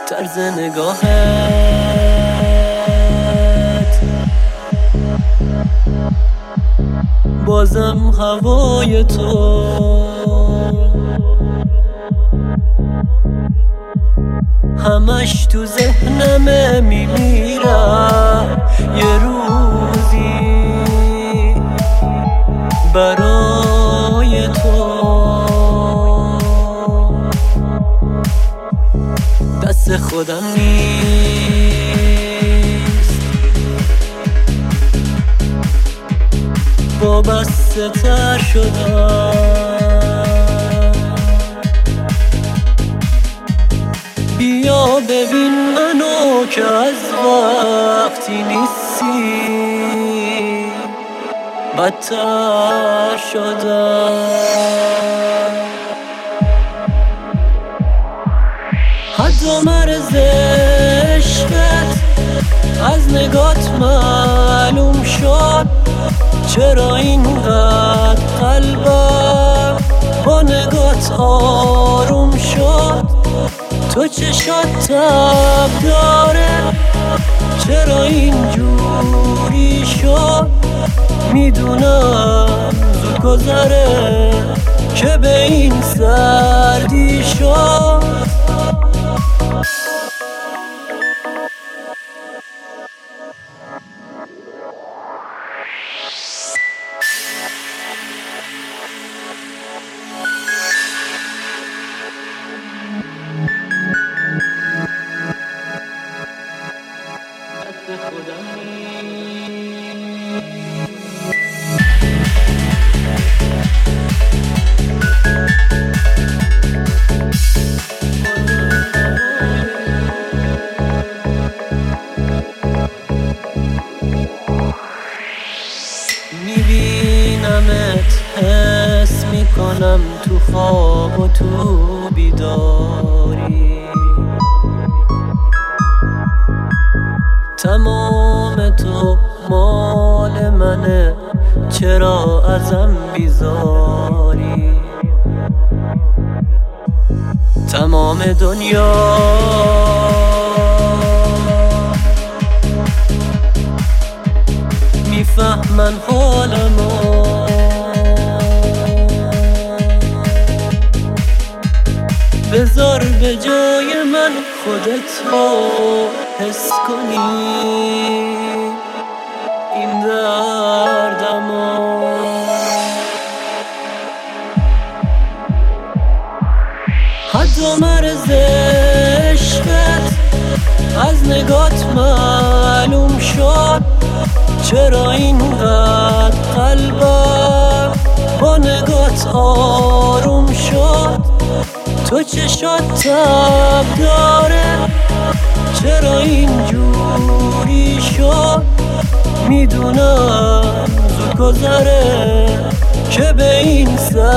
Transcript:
طرز نگاهت بازم هوای تو همش تو ذهنمه میمیرم یه روزی برای تو دست خودم نیست وابسته تر شدم بیا ببین منو که از وقتی نیستی بدتر شدم حد و مرز عشقت از نگات معلوم شد چرا اینقدر قلبم با نگات آروم شد تو چشات تب داره چرا اینجوری شد میدونم زود گذره که به این سردی شد میبینمت حس میکنم تو خواب و تو بیداری تمام تو مال منه چرا ازم بیزاری تمام دنیا میفهمن حالمو بذار به جای من خودت رو حس کنی این دردمو حد و مرز عشقت از نگات معلوم شد چرا اینقدر قلبم با نگات آروم شد تو چشات تب داره چرا اینجوری شد میدونم زود گذره که به این